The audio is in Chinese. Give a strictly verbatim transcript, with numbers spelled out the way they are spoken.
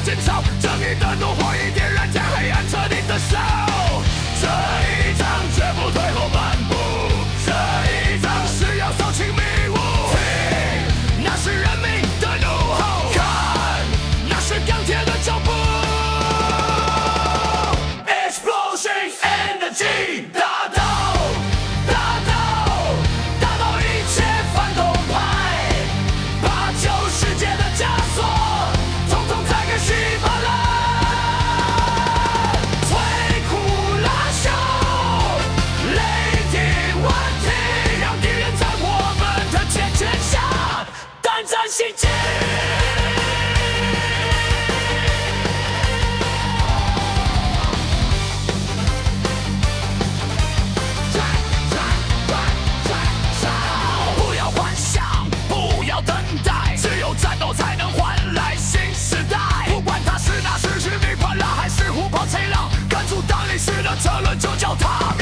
争吵，正义的怒火已点燃将黑暗彻底的烧。这一仗绝不退后半步，这一仗是要扫清迷雾。听，那是人民的怒吼；看，那是钢铁的脚步。Explosion energy， 大到大到大到一切反动派，把旧世界的枷锁统统拆开稀巴烂。摧枯拉朽，雷霆万钧，让敌人在我们的剑圈下胆战心惊。不要幻想，不要等待，只有战斗才能换来新时代。不管他是那是士兵叛乱，还是虎豹豺狼，赶出党历史的车轮就叫他们。